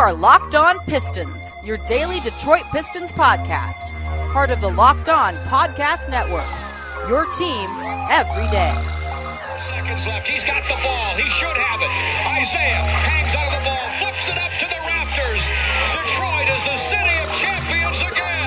are Locked On Pistons, your daily Detroit Pistons podcast. Part of the Locked On Podcast Network, your team every day. Seconds left. He's got the ball. He should have it. Isaiah hangs on the ball, flips it up to the rafters. Detroit is the city of champions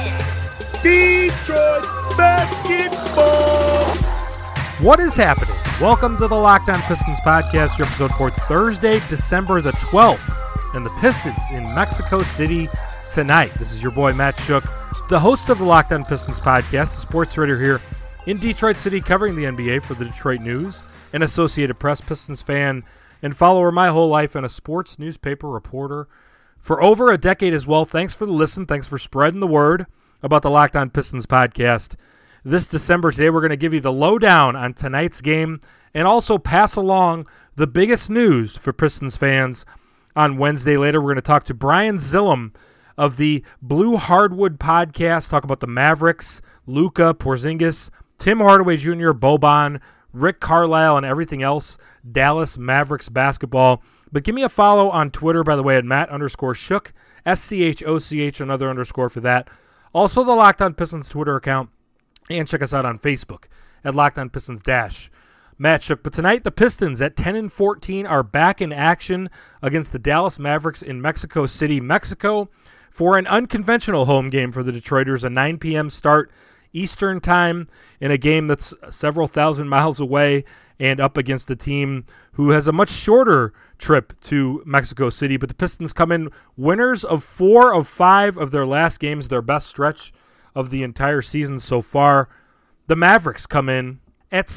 again. Detroit basketball. What is happening? Welcome to the Locked On Pistons podcast, your episode for Thursday, December the 12th. And the Pistons in Mexico City tonight. This is your boy, Matt Shook, the host of the Locked On Pistons podcast, the sports writer here in Detroit City, covering the NBA for the Detroit News, an Associated Press Pistons fan, and follower my whole life, and a sports newspaper reporter for over a decade as well. Thanks for the listen. Thanks for spreading the word about the Locked On Pistons podcast. This December, today, we're going to give you the lowdown on tonight's game and also pass along the biggest news for Pistons fans on Wednesday. Later, we're going to talk to Brian Zillum of the Blue Hardwood podcast, talk about the Mavericks, Luka, Porzingis, Tim Hardaway Jr., Boban, Rick Carlisle, and everything else Dallas Mavericks basketball. But give me a follow on Twitter, by the way, at Matt_Shook, SCHOCH, another underscore for that. Also, the Locked On Pistons Twitter account, and check us out on Facebook at Locked On Pistons Matt Shook. But tonight, the Pistons at 10-14 are back in action against the Dallas Mavericks in Mexico City, Mexico, for an unconventional home game for the Detroiters, a 9 p.m. start Eastern time in a game that's several thousand miles away and up against a team who has a much shorter trip to Mexico City. But the Pistons come in winners of 4 of 5 of their last games, their best stretch of the entire season so far. The Mavericks come in at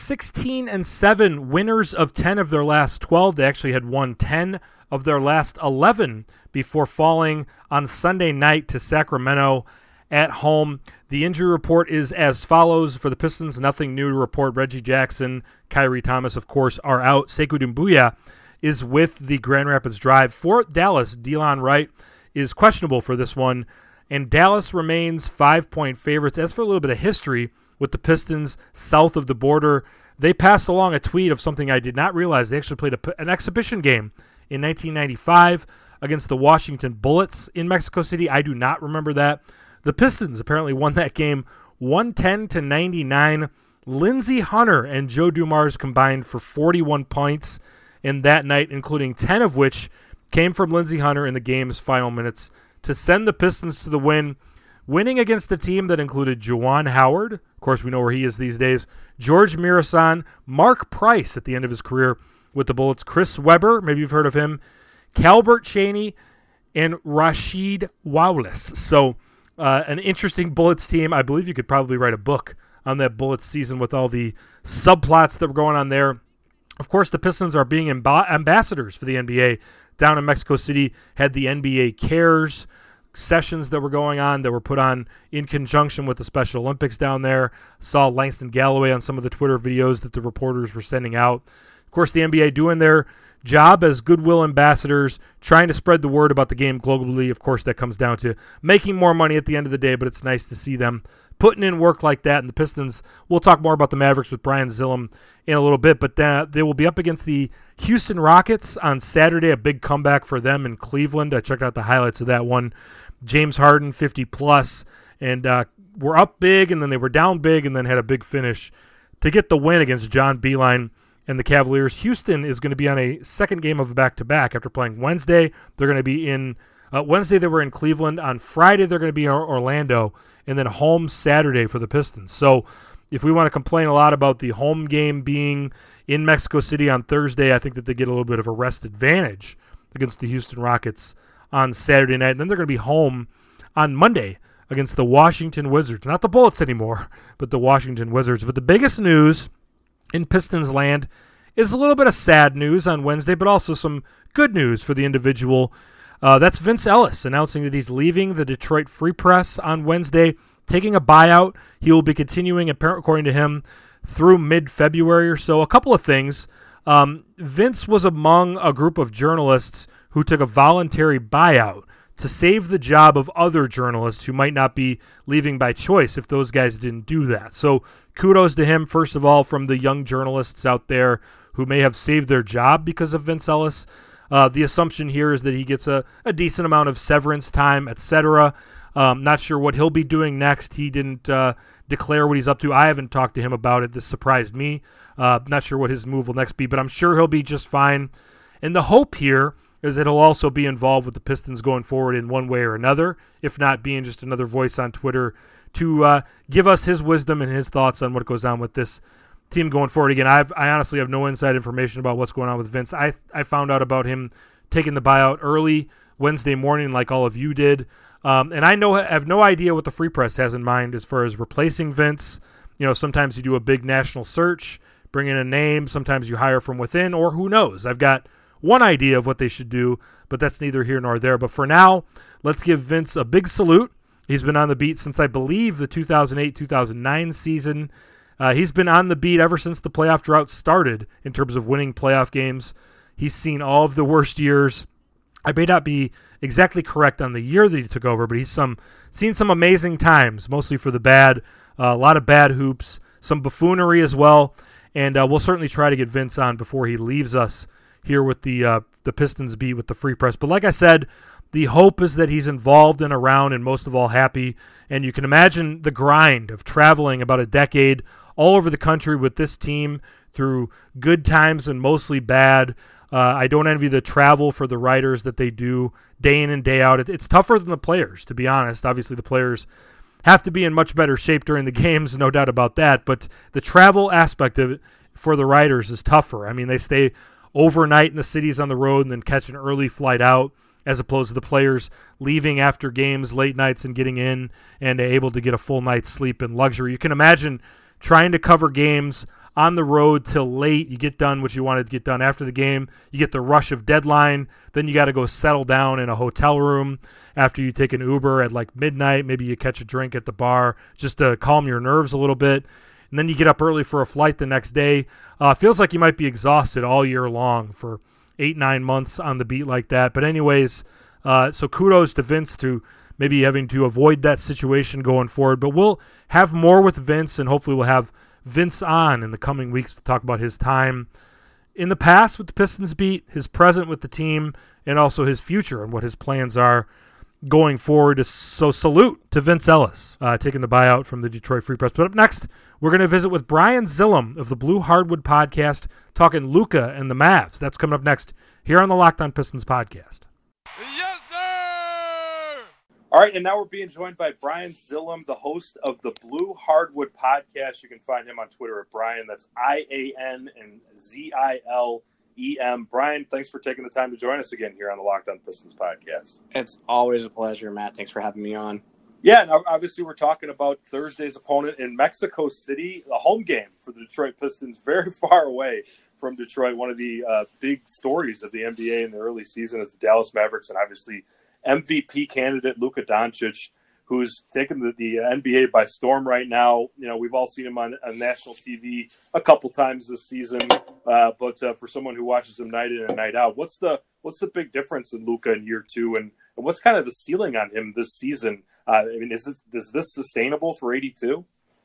16-7, winners of 10 of their last 12. They actually had won 10 of their last 11 before falling on Sunday night to Sacramento at home. The injury report is as follows for the Pistons. Nothing new to report. Reggie Jackson, Kyrie Thomas, of course, are out. Sekou Doumbouya is with the Grand Rapids Drive. For Dallas, Delon Wright is questionable for this one, and Dallas remains 5-point favorites. As for a little bit of history with the Pistons south of the border, they passed along a tweet of something I did not realize. They actually played an exhibition game in 1995 against the Washington Bullets in Mexico City. I do not remember that. The Pistons apparently won that game 110-99. Lindsey Hunter and Joe Dumars combined for 41 points in that night, including 10 of which came from Lindsey Hunter in the game's final minutes to send the Pistons to the win, winning against a team that included Juwan Howard. Of course, we know where he is these days. George Mirasan, Mark Price at the end of his career with the Bullets, Chris Webber, maybe you've heard of him, Calbert Chaney, and Rashid Wallace. So an interesting Bullets team. I believe you could probably write a book on that Bullets season with all the subplots that were going on there. Of course, the Pistons are being ambassadors for the NBA down in Mexico City, had the NBA Cares sessions that were going on that were put on in conjunction with the Special Olympics down there. Saw Langston Galloway on some of the Twitter videos that the reporters were sending out. Of course, the NBA doing their job as goodwill ambassadors, trying to spread the word about the game globally. Of course, that comes down to making more money at the end of the day, but it's nice to see them putting in work like that. And the Pistons, we'll talk more about the Mavericks with Brian Zillum in a little bit, but they will be up against the Houston Rockets on Saturday, a big comeback for them in Cleveland. I checked out the highlights of that one. James Harden, 50-plus, and were up big, and then they were down big, and then had a big finish to get the win against John Beilein and the Cavaliers. Houston is going to be on a second game of a back-to-back after playing Wednesday. They're going to be in Wednesday they were in Cleveland. On Friday they're going to be in Orlando, and then home Saturday for the Pistons. So if we want to complain a lot about the home game being in Mexico City on Thursday, I think that they get a little bit of a rest advantage against the Houston Rockets on Saturday night. And then they're going to be home on Monday against the Washington Wizards. Not the Bullets anymore, but the Washington Wizards. But the biggest news in Pistons land is a little bit of sad news on Wednesday, but also some good news for the individual. That's Vince Ellis announcing that he's leaving the Detroit Free Press on Wednesday, taking a buyout. He will be continuing, according to him, through mid-February or so. A couple of things. Vince was among a group of journalists who took a voluntary buyout to save the job of other journalists who might not be leaving by choice if those guys didn't do that. So kudos to him, first of all, from the young journalists out there who may have saved their job because of Vince Ellis. The assumption here is that he gets a decent amount of severance time, etc. Not sure what he'll be doing next. He didn't declare what he's up to. I haven't talked to him about it. This surprised me. Not sure what his move will next be, but I'm sure he'll be just fine. And the hope here is that he'll also be involved with the Pistons going forward in one way or another, if not being just another voice on Twitter to give us his wisdom and his thoughts on what goes on with this team going forward. Again, I honestly have no inside information about what's going on with Vince. I found out about him taking the buyout early Wednesday morning like all of you did. And I have no idea what the Free Press has in mind as far as replacing Vince. Sometimes you do a big national search, bring in a name. Sometimes you hire from within, or who knows. I've got one idea of what they should do, but that's neither here nor there. But for now, let's give Vince a big salute. He's been on the beat since, I believe, the 2008-2009 season. He's been on the beat ever since the playoff drought started in terms of winning playoff games. He's seen all of the worst years. I may not be exactly correct on the year that he took over, but he's seen some amazing times, mostly for the bad, a lot of bad hoops, some buffoonery as well, and we'll certainly try to get Vince on before he leaves us here with the Pistons beat with the Free Press. But like I said, the hope is that he's involved and around and most of all happy, and you can imagine the grind of traveling about a decade all over the country with this team through good times and mostly bad. I don't envy the travel for the writers that they do day in and day out. It's tougher than the players, to be honest. Obviously, the players have to be in much better shape during the games, no doubt about that. But the travel aspect of it for the writers is tougher. I mean, they stay overnight in the cities on the road and then catch an early flight out, as opposed to the players leaving after games late nights and getting in and able to get a full night's sleep in luxury. You can imagine trying to cover games on the road till late. You get done what you wanted to get done after the game. You get the rush of deadline. Then you got to go settle down in a hotel room after you take an Uber at like midnight. Maybe you catch a drink at the bar just to calm your nerves a little bit. And then you get up early for a flight the next day. Feels like you might be exhausted all year long for 8-9 months on the beat like that. But anyways, so kudos to Vince to maybe having to avoid that situation going forward. But we'll have more with Vince, and hopefully we'll have Vince on in the coming weeks to talk about his time in the past with the Pistons beat, his present with the team, and also his future and what his plans are going forward. So salute to Vince Ellis taking the buyout from the Detroit Free Press. But up next, we're going to visit with Brian Zillum of the Blue Hardwood Podcast, talking Luka and the Mavs. That's coming up next here on the Locked On Pistons podcast. Yes, sir! All right, and now we're being joined by Brian Zillum, the host of the Blue Hardwood Podcast. You can find him on Twitter at Brian. That's IAN and ZILEM. Brian, thanks for taking the time to join us again here on the Locked On Pistons podcast. It's always a pleasure, Matt. Thanks for having me on. Yeah, and obviously we're talking about Thursday's opponent in Mexico City, a home game for the Detroit Pistons, very far away from Detroit. One of the big stories of the NBA in the early season is the Dallas Mavericks, and obviously MVP candidate Luka Doncic, who's taken the NBA by storm right now. You know, we've all seen him on national TV a couple times this season, but for someone who watches him night in and night out, what's the big difference in Luka in year two, and what's kind of the ceiling on him this season? I mean, is this sustainable for 82?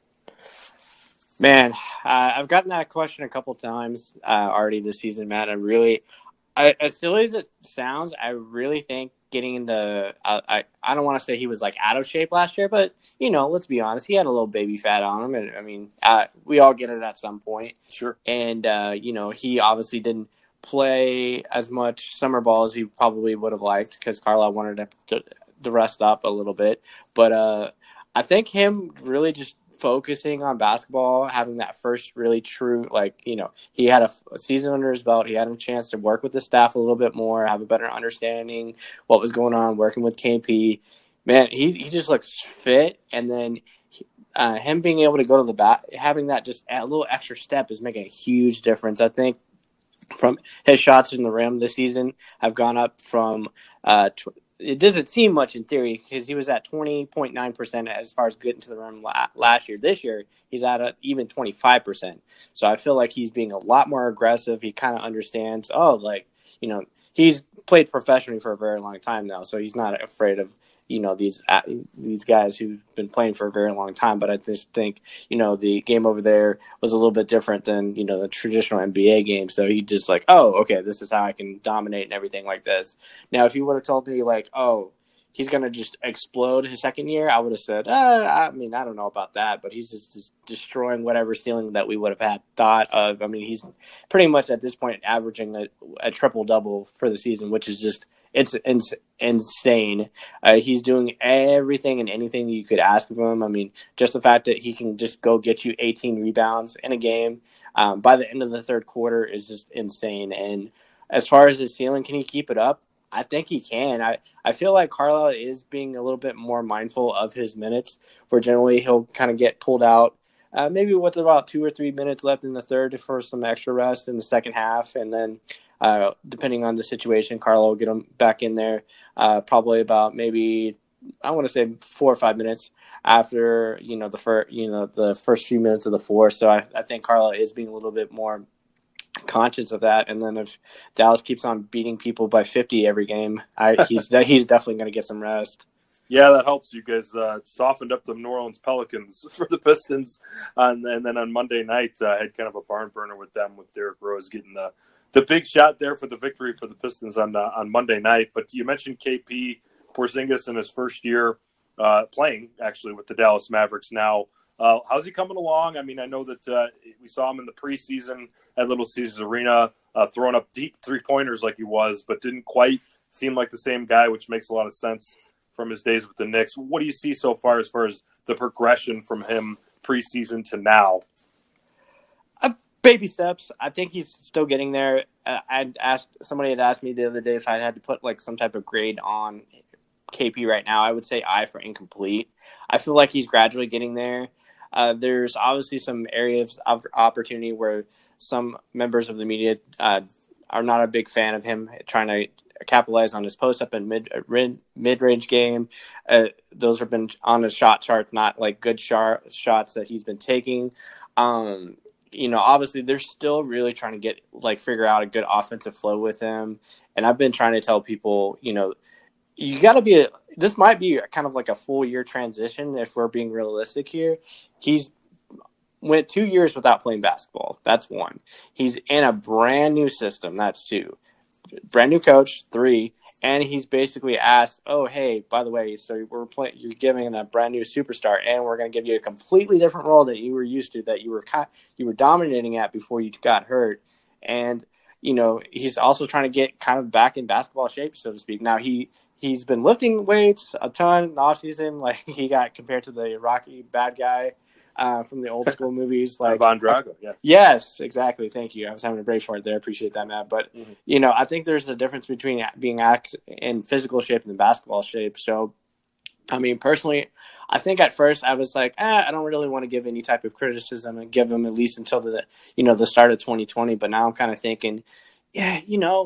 Man, I've gotten that question a couple times already this season, Matt. As silly as it sounds, I really think getting into I don't want to say he was like out of shape last year, but you know, let's be honest, he had a little baby fat on him, and I mean, we all get it at some point. Sure. And you know, he obviously didn't play as much summer ball as he probably would have liked because Carlisle wanted to rest up a little bit. But I think him really just focusing on basketball, having that first really true, like, you know, he had a season under his belt. He had a chance to work with the staff a little bit more, have a better understanding what was going on, working with KP. Man, he just looks fit. And then him being able to go to the bat, having that just a little extra step is making a huge difference. I think from his shots in the rim this season have gone up from it doesn't seem much in theory because he was at 20.9% as far as getting to the rim last year. This year, he's at even 25%. So I feel like he's being a lot more aggressive. He kind of understands, he's played professionally for a very long time now, so he's not afraid of these guys who've been playing for a very long time. But I just think, the game over there was a little bit different than, the traditional NBA game. So he just like, oh, okay, this is how I can dominate and everything like this. Now, if you would have told me like, oh, he's going to just explode his second year, I would have said, I don't know about that, but he's just destroying whatever ceiling that we would have had thought of. I mean, he's pretty much at this point averaging a triple-double for the season, which is just, it's insane. He's doing everything and anything you could ask of him. I mean, just the fact that he can just go get you 18 rebounds in a game by the end of the third quarter is just insane. And as far as his ceiling, can he keep it up? I think he can. I feel like Carlisle is being a little bit more mindful of his minutes, where generally he'll kind of get pulled out maybe with about 2 or 3 minutes left in the third for some extra rest in the second half. And then depending on the situation, Carlisle will get him back in there probably about maybe, I want to say 4 or 5 minutes after, the first few minutes of the fourth. So I think Carlisle is being a little bit more conscious of that. And then if Dallas keeps on beating people by 50 every game, he's definitely going to get some rest. Yeah, that helps. You guys softened up the New Orleans Pelicans for the Pistons, and then on Monday night had kind of a barn burner with them, with Derrick Rose getting the big shot there for the victory for the Pistons on Monday night. But you mentioned KP Porzingis in his first year playing actually with the Dallas Mavericks now. How's he coming along? I mean, I know that we saw him in the preseason at Little Caesars Arena throwing up deep three-pointers like he was, but didn't quite seem like the same guy, which makes a lot of sense from his days with the Knicks. What do you see so far as the progression from him preseason to now? Baby steps. I think he's still getting there. Somebody had asked me the other day if I had to put like some type of grade on KP right now. I would say I for incomplete. I feel like he's gradually getting there. There's obviously some areas of opportunity where some members of the media are not a big fan of him trying to capitalize on his post-up and mid-range game. Those have been on his shot chart, not like good shots that he's been taking. Obviously they're still really trying to figure out a good offensive flow with him. And I've been trying to tell people, you got to this might be kind of like a full year transition if we're being realistic here. He's went 2 years without playing basketball. That's one. He's in a brand new system. That's two. Brand new coach, 3. And he's basically asked, oh, hey, by the way, so you're giving a brand new superstar, and we're going to give you a completely different role that you were used to, that you were dominating at before you got hurt. And, he's also trying to get kind of back in basketball shape, so to speak. Now, he's been lifting weights a ton in the offseason. Like, he got compared to the Rocky bad guy from the old school movies. Like Ivan Drago, yes. Yes, exactly. Thank you. I was having a break for it there. I appreciate that, Matt. But, I think there's a difference between being in physical shape and basketball shape. So, I mean, personally, I think at first I was like, I don't really want to give any type of criticism and give him at least until the start of 2020. But now I'm kind of thinking, yeah,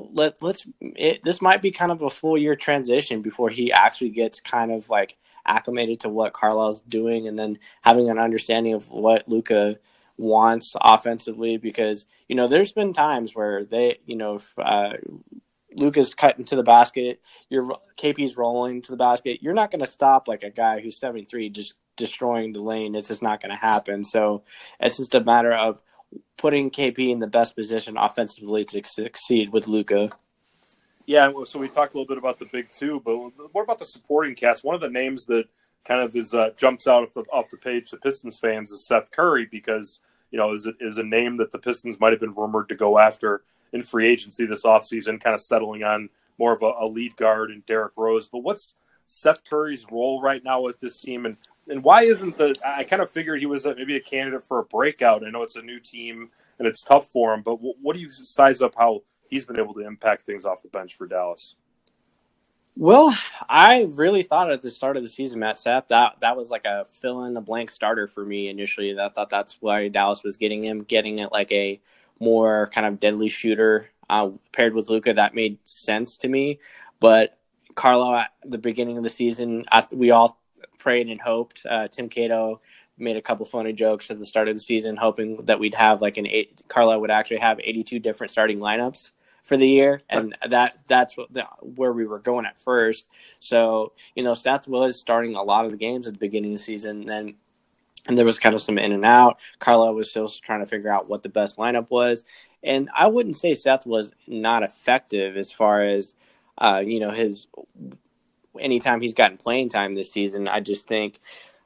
this might be kind of a full year transition before he actually gets kind of like acclimated to what Carlisle's doing, and then having an understanding of what Luka wants offensively. Because, there's been times where if Luka's cutting to the basket, KP's rolling to the basket, you're not going to stop like a guy who's 7'3" just destroying the lane. It's just not going to happen. So it's just a matter of putting KP in the best position offensively to succeed with Luka. Yeah, so we talked a little bit about the big two, but what about the supporting cast? One of the names that kind of jumps out off the page to Pistons fans is Seth Curry, because is a name that the Pistons might have been rumored to go after in free agency this offseason, kind of settling on more of a lead guard in Derrick Rose. But what's Seth Curry's role right now with this team, and why isn't I kind of figured he was maybe a candidate for a breakout. I know it's a new team and it's tough for him, but what do you size up how he's been able to impact things off the bench for Dallas? Well, I really thought at the start of the season, Matt Sapp, that was like a fill-in-the-blank starter for me initially. I thought that's why Dallas was getting it like a more kind of deadly shooter paired with Luka. That made sense to me. But Carlisle, at the beginning of the season, we all prayed and hoped. Tim Cato made a couple funny jokes at the start of the season, hoping that we'd have Carlisle would actually have 82 different starting lineups for the year, and that's where we were going at first. So, Seth was starting a lot of the games at the beginning of the season, and there was kind of some in and out. Carlisle was still trying to figure out what the best lineup was. And I wouldn't say Seth was not effective as far as, his anytime he's gotten playing time this season. I just think,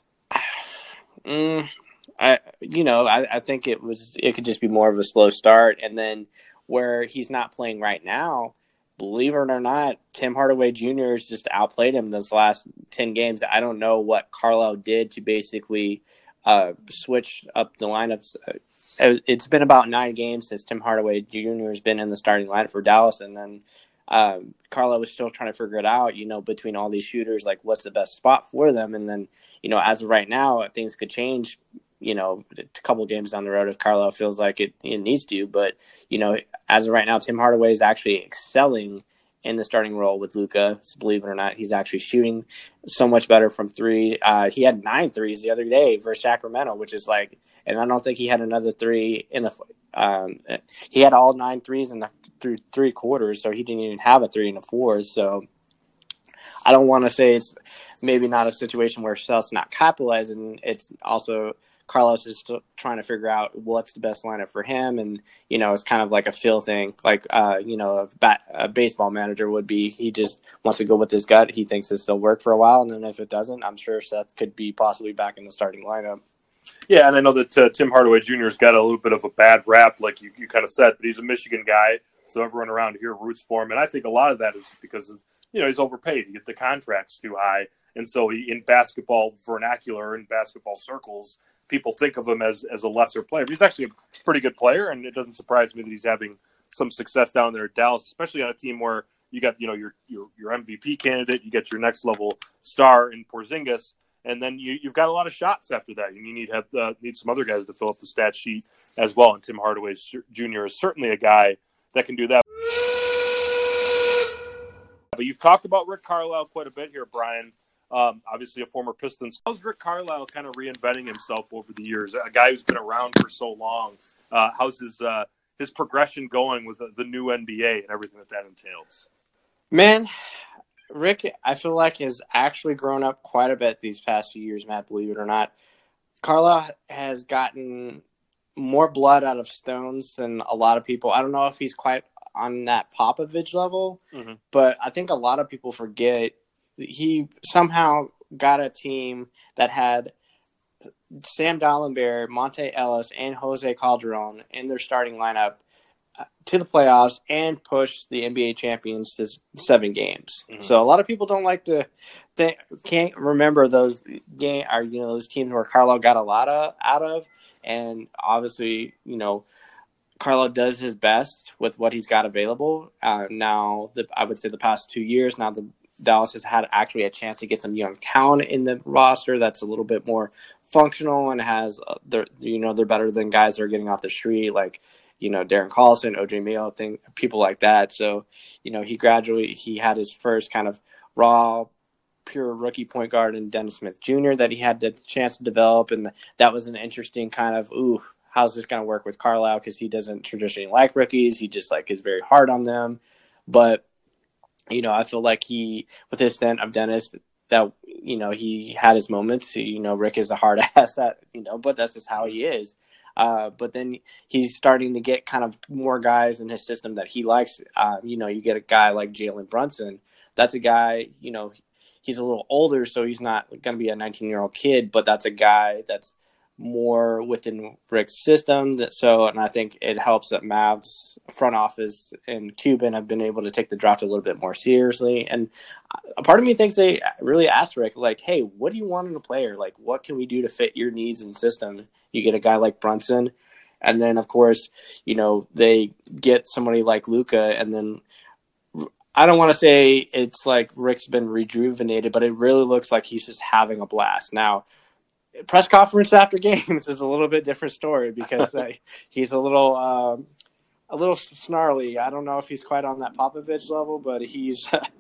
I think it could just be more of a slow start. And then where he's not playing right now, believe it or not, Tim Hardaway Jr. has just outplayed him this last 10 games. I don't know what Carlisle did to basically switch up the lineups. It's been about 9 games since Tim Hardaway Jr. has been in the starting lineup for Dallas, and then Carlisle was still trying to figure it out, between all these shooters, like what's the best spot for them. And then, as of right now, things could change, a couple games down the road if Carlisle feels like it needs to. But, as of right now, Tim Hardaway is actually excelling in the starting role with Luka. So believe it or not, he's actually shooting so much better from 3. He had 9 threes the other day versus Sacramento, which is like, and I don't think he had another 3 in the. He had all 9 threes through 3 quarters, so he didn't even have a 3 and a 4. So I don't want to say it's maybe not a situation where Seth's not capitalizing. It's also Carlos is still trying to figure out what's the best lineup for him. And, it's kind of like a feel thing, like, a baseball manager would be. He just wants to go with his gut. He thinks this will work for a while. And then if it doesn't, I'm sure Seth could be possibly back in the starting lineup. Yeah, and I know that Tim Hardaway Jr. has got a little bit of a bad rap, like you kind of said, but he's a Michigan guy, so everyone around here roots for him. And I think a lot of that is because of, he's overpaid. You get the contracts too high. And so in basketball vernacular, in basketball circles, people think of him as a lesser player. But he's actually a pretty good player, and it doesn't surprise me that he's having some success down there at Dallas, especially on a team where you got, your MVP candidate, you get your next level star in Porzingis. And then you've got a lot of shots after that. You need some other guys to fill up the stat sheet as well. And Tim Hardaway Jr. is certainly a guy that can do that. But you've talked about Rick Carlisle quite a bit here, Brian. Obviously a former Pistons. How's Rick Carlisle kind of reinventing himself over the years? A guy who's been around for so long. How's his progression going with the new NBA and everything that entails? Man, Rick, I feel like, has actually grown up quite a bit these past few years, Matt, believe it or not. Carlisle has gotten more blood out of stones than a lot of people. I don't know if he's quite on that Popovich level, but I think a lot of people forget he somehow got a team that had Sam Dalembert, Monte Ellis, and Jose Calderon in their starting lineup to the playoffs and pushed the NBA champions to 7 games. So a lot of people don't like to can't remember those those teams where Carlisle got a lot out of, and obviously Carlisle does his best with what he's got available. Now I would say the past 2 years now the Dallas has had actually a chance to get some young talent in the roster that's a little bit more functional and has they're better than guys that are getting off the street, like Darren Collison, OJ Mayo, people like that. So he had his first kind of raw, pure rookie point guard in Dennis Smith Jr. that he had the chance to develop, and that was an interesting kind of how's this going to work with Carlisle, because he doesn't traditionally like rookies. He just is very hard on them. But I feel like with his stint of Dennis, that he had his moments. Rick is a hard ass but that's just how he is. But then he's starting to get kind of more guys in his system that he likes. You get a guy like Jalen Brunson. That's a guy, he's a little older, so he's not going to be a 19-year-old kid, but that's a guy that's more within Rick's system. And I think it helps that Mavs front office and Cuban have been able to take the draft a little bit more seriously. And a part of me thinks they really asked Rick, like, hey, what do you want in a player? Like, what can we do to fit your needs and system? You get a guy like Brunson. And then, of course, they get somebody like Luka. And then I don't want to say it's like Rick's been rejuvenated, but it really looks like he's just having a blast. Now, press conference after games is a little bit different story because he's a little snarly. I don't know if he's quite on that Popovich level, but he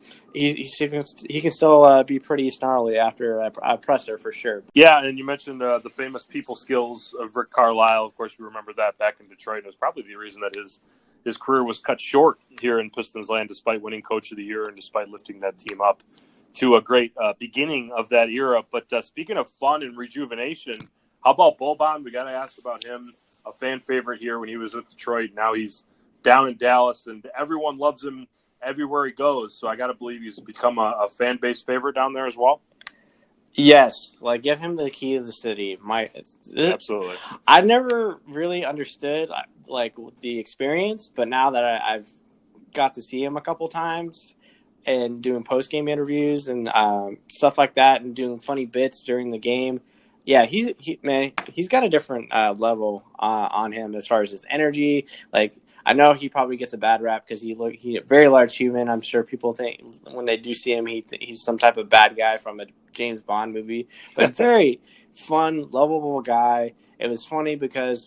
can still be pretty snarly after a presser for sure. Yeah, and you mentioned the famous people skills of Rick Carlisle. Of course, we remember that back in Detroit. It was probably the reason that his career was cut short here in Pistons land, despite winning Coach of the Year and despite lifting that team up to a great beginning of that era. But speaking of fun and rejuvenation, how about Boban? We got to ask about him. A fan favorite here when he was with Detroit. Now he's down in Dallas, and everyone loves him everywhere he goes. So I got to believe he's become a fan base favorite down there as well. Yes, like give him the key to the city. Absolutely. I never really understood like the experience, but now that I've got to see him a couple times and doing post game interviews and stuff like that, and doing funny bits during the game. Yeah, he's got a different level on him as far as his energy. Like, I know he probably gets a bad rap because he's a very large human. I'm sure people think when they do see him, he's some type of bad guy from a James Bond movie. But very fun, lovable guy. It was funny because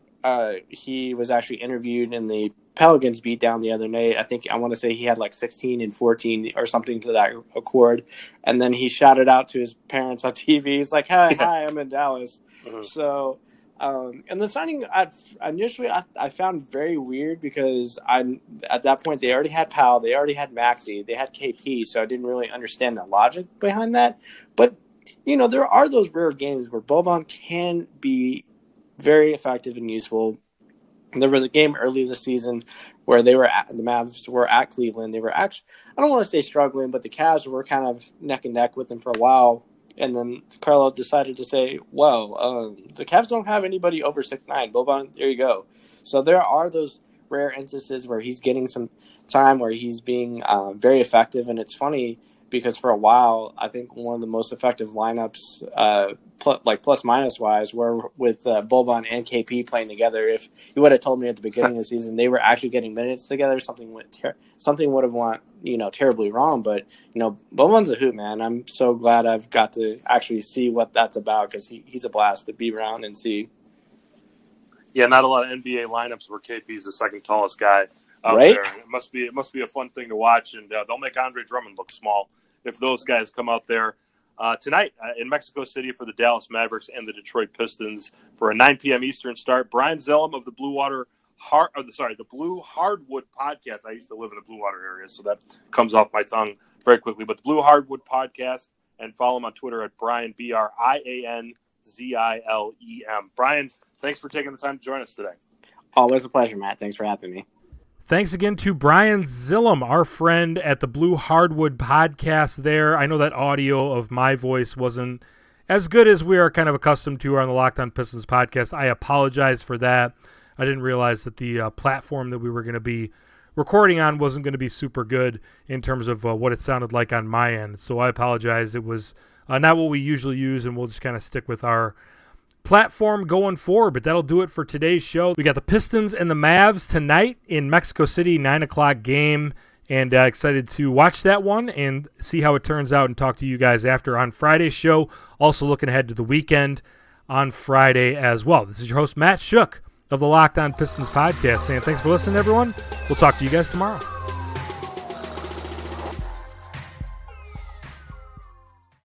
he was actually interviewed in the Pelicans beat down the other night. I want to say he had like 16 and 14 or something to that accord. And then he shouted out to his parents on TV. He's like, hi, I'm in Dallas. Mm-hmm. So, and the signing initially I found very weird because at that point they already had Powell, they already had Maxey, they had KP. So I didn't really understand the logic behind that. But, there are those rare games where Boban can be very effective and useful. There was a game early this season where the Mavs were at Cleveland. They were actually, I don't want to say struggling, but the Cavs were kind of neck and neck with them for a while. And then Carlo decided to say, well, the Cavs don't have anybody over 6'9". Boban, there you go. So there are those rare instances where he's getting some time where he's being very effective. And it's funny because for a while, I think one of the most effective lineups, plus-minus wise, were with Boban and KP playing together. If you would have told me at the beginning of the season they were actually getting minutes together, something would have went terribly wrong. But Boban's a hoot, man. I'm so glad I've got to actually see what that's about because he's a blast to be around and see. Yeah, not a lot of NBA lineups where KP's the second tallest guy out right? there. It must be a fun thing to watch, and they'll make Andre Drummond look small if those guys come out there tonight in Mexico City for the Dallas Mavericks and the Detroit Pistons for a 9 p.m. Eastern start. Brian Zillum of the Blue Hardwood Podcast. I used to live in the Blue Water area, so that comes off my tongue very quickly. But the Blue Hardwood Podcast, and follow him on Twitter at Brian, BrianZilem. Brian, thanks for taking the time to join us today. Always a pleasure, Matt. Thanks for having me. Thanks again to Brian Zillum, our friend at the Blue Hardwood Podcast there. I know that audio of my voice wasn't as good as we are kind of accustomed to on the Locked On Pistons podcast. I apologize for that. I didn't realize that the platform that we were going to be recording on wasn't going to be super good in terms of what it sounded like on my end. So I apologize. It was not what we usually use, and we'll just kind of stick with our platform going forward. But that'll do it for today's show. We got the Pistons and the Mavs tonight in Mexico City, 9 o'clock game, and excited to watch that one and see how it turns out and talk to you guys after on Friday's show. Also looking ahead to the weekend on Friday as well. This is your host, Matt Shook of the Locked On Pistons podcast, saying thanks for listening, everyone. We'll talk to you guys tomorrow.